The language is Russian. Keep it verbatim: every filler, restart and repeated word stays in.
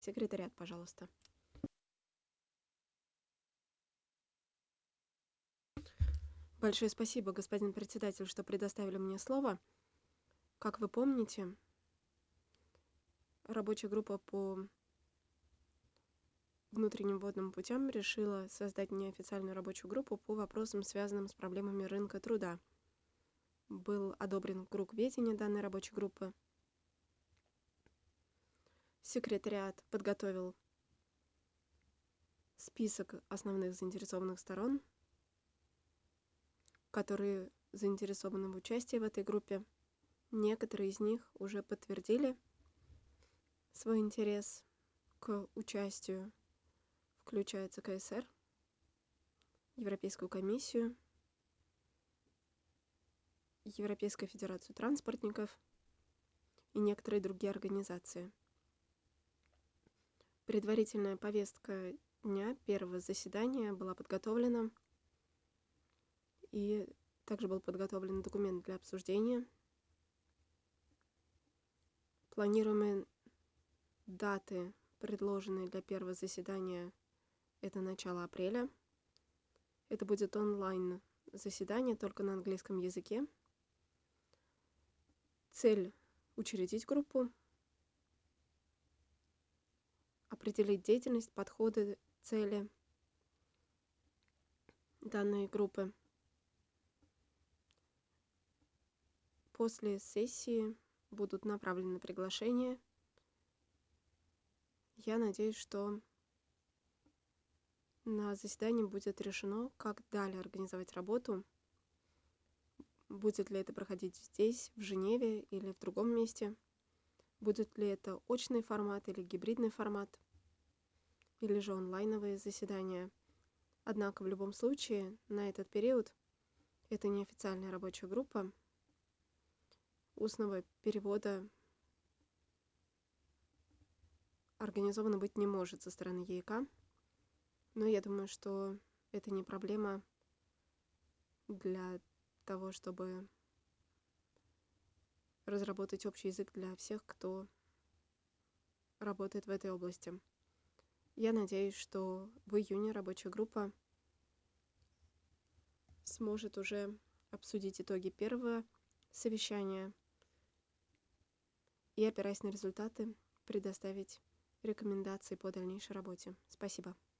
Секретариат, пожалуйста. Большое спасибо, господин председатель, что предоставили мне слово. Как вы помните, рабочая группа по внутренним водным путям решила создать неофициальную рабочую группу по вопросам, связанным с проблемами рынка труда. Был одобрен круг ведения данной рабочей группы. Секретариат подготовил список основных заинтересованных сторон, которые заинтересованы в участии в этой группе. Некоторые из них уже подтвердили свой интерес к участию, включая цэ ка эс эр, Европейскую комиссию, Европейскую федерацию транспортников и некоторые другие организации. Предварительная повестка дня первого заседания была подготовлена, и также был подготовлен документ для обсуждения. Планируемые даты, предложенные для первого заседания, это начало апреля. Это будет онлайн заседание только на английском языке. Цель — учредить группу, определить деятельность, подходы, цели данной группы. После сессии будут направлены приглашения. Я надеюсь, что на заседании будет решено, как далее организовать работу. Будет ли это проходить здесь, в Женеве или в другом месте? Будет ли это очный формат или гибридный формат? Или же онлайновые заседания? Однако в любом случае на этот период это неофициальная рабочая группа. Устного перевода организовано быть не может со стороны е и ка, но я думаю, что это не проблема для того, чтобы разработать общий язык для всех, кто работает в этой области. Я надеюсь, что в июне рабочая группа сможет уже обсудить итоги первого совещания и, опираясь на результаты, предоставить рекомендации по дальнейшей работе. Спасибо.